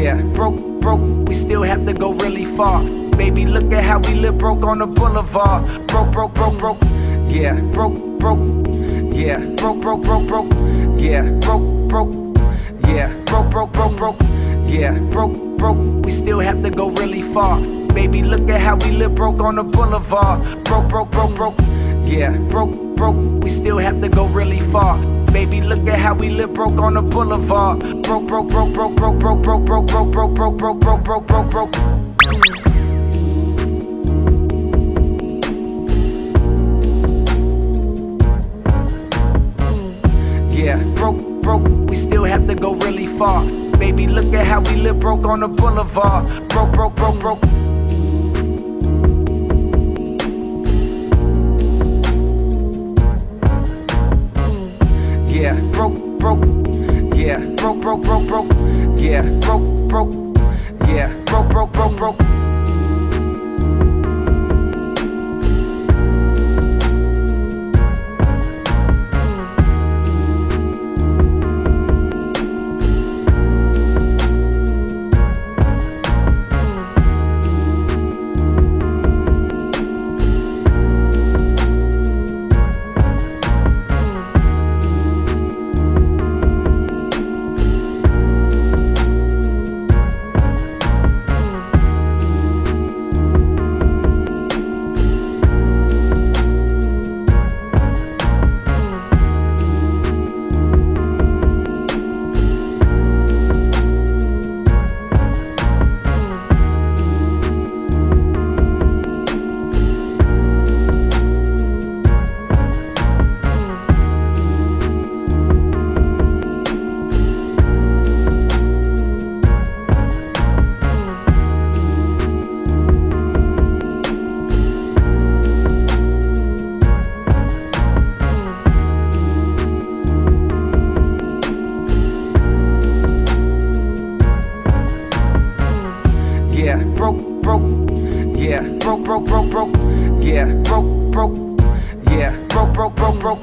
Yeah, broke, we still have to go really far. Baby, look at how we live broke on the boulevard. Broke, yeah, broke, yeah, broke, yeah, broke, yeah, broke, yeah, broke, we still have to go really far. Baby, look at how we live broke on the boulevard. Broke, yeah, broke, we still have to go really far. Baby, look at how we live broke on the boulevard. Broke. Yeah, broke, we still have to go really far. Baby, look at how we live broke on the boulevard. Broke. Yeah, broke, yeah, broke, yeah, broke, yeah, broke. Yeah, broke, yeah, broke, yeah, broke, yeah, broke.